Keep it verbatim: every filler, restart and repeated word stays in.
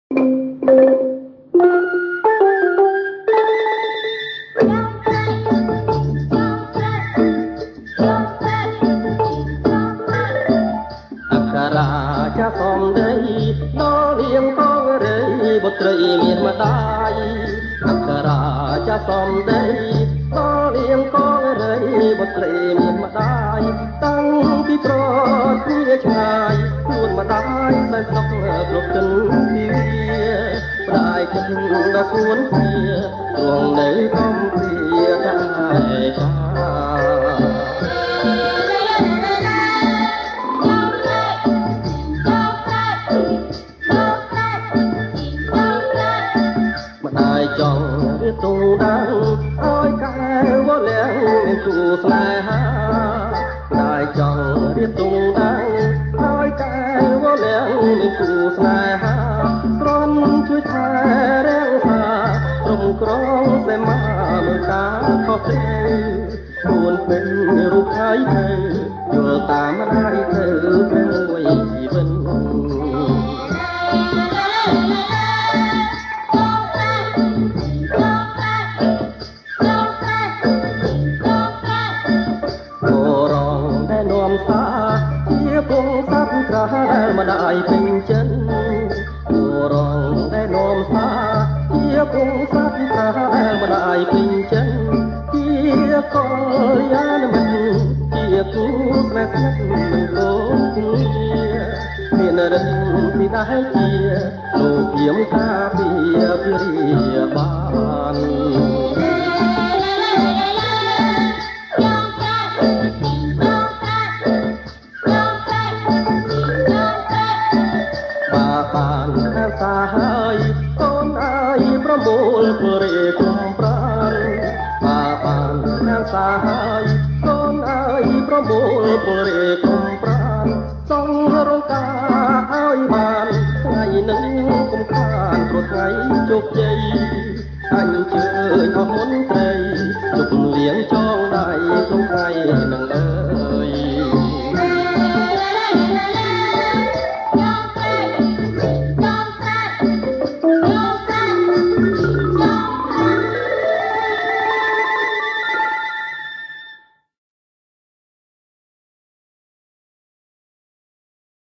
cha xóm đây nó liêng con rơi bột rơi miền mặt đai cà ra cha xóm đây nó liêng con rơi bột rơi miền mặt đai tăng pi pro kia chai luôn mặt đai sai sóc lục chân kia đại chân đã xuống kia tuồng đấy không kia đại cha chồng biết tu đang ôi cái vô lẽ nên tu sai ha đại chồng biết tu đang ôi cái vô lẽ nên tu sai ha conជួយថែរាំងសាត្រង់ក្រងតែមកមើលតាខុសទេពួនពេញរូបហើយទៅយល់តាមរាយទៅពេលមួយជីវិតជាពងសាប់ក្រដែលមិនអាយពេញចិនពួរងដែលនោមសាជាពងសាប់ក្រដែលមិនអាយពេញចិនជាកលយានមិនជាគូស្នេហ៍ស្និទ្ធមិនលោកគ្នាមានរិទ្ធពីដែរជាលោកយាមថាពីពីរាបានបានសាហើយកូនអើយប្រមូលពរិគុំប្រានបាបានសាហើយកូនអើយប្រមូលពរិគុំប្រានសងរងការអើយបានថ្ងៃនឹងកំខានព្រោះថ្ងៃជោគជ័យអញ្ជើញអស់មន្ត្រី